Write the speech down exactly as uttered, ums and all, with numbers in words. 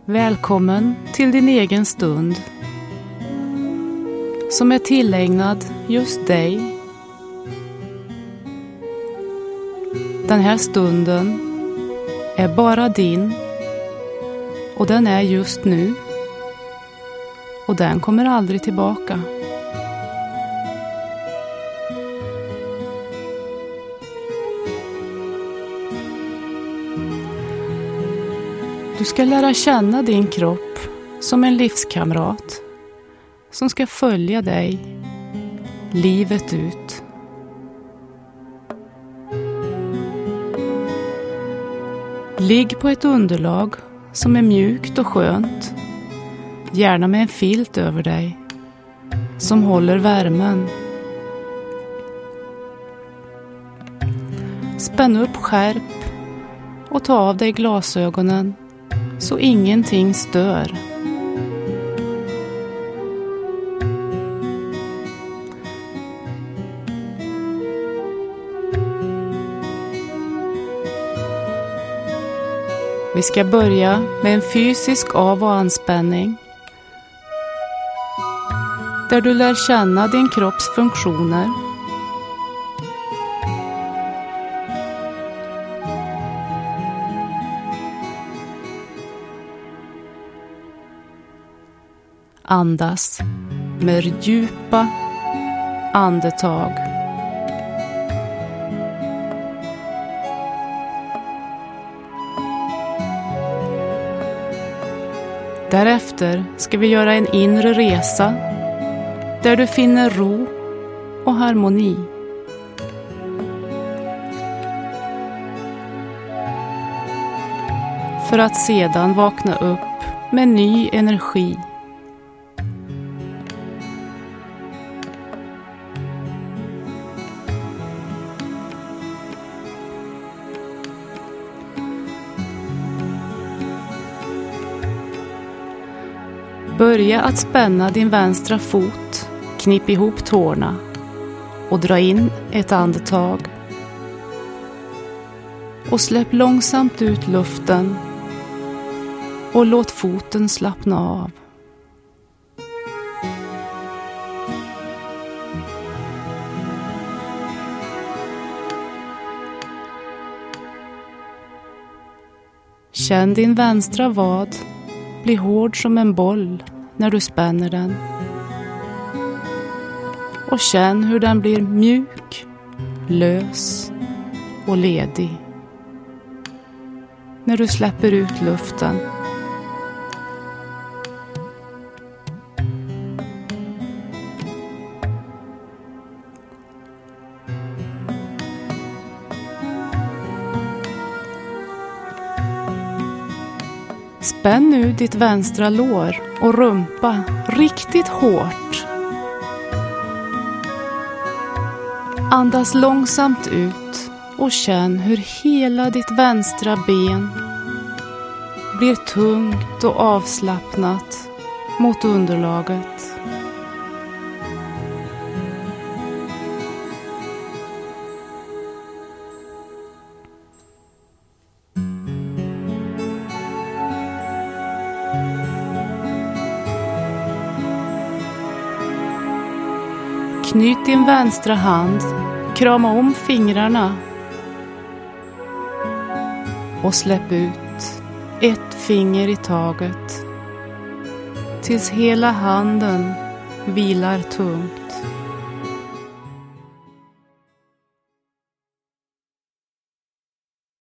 Välkommen till din egen stund som är tillägnad just dig. Den här stunden är bara din och den är just nu och den kommer aldrig tillbaka. Du ska lära känna din kropp som en livskamrat som ska följa dig livet ut. Ligg på ett underlag som är mjukt och skönt, gärna med en filt över dig som håller värmen. Spänn upp skärp och ta av dig glasögonen så ingenting stör. Vi ska börja med en fysisk av- och anspänning där du lär känna din kropps funktioner. Andas med djupa andetag. Därefter ska vi göra en inre resa där du finner ro och harmoni. För att sedan vakna upp med ny energi. Börja att spänna din vänstra fot, knip ihop tårna och dra in ett andetag. Och släpp långsamt ut luften och låt foten slappna av. Känn din vänstra vad bli hård som en boll när du spänner den. Och känn hur den blir mjuk, lös och ledig när du släpper ut luften. Spänn nu ditt vänstra lår och rumpa riktigt hårt. Andas långsamt ut och känn hur hela ditt vänstra ben blir tungt och avslappnat mot underlaget. Knyt din vänstra hand, krama om fingrarna och släpp ut ett finger i taget tills hela handen vilar tungt.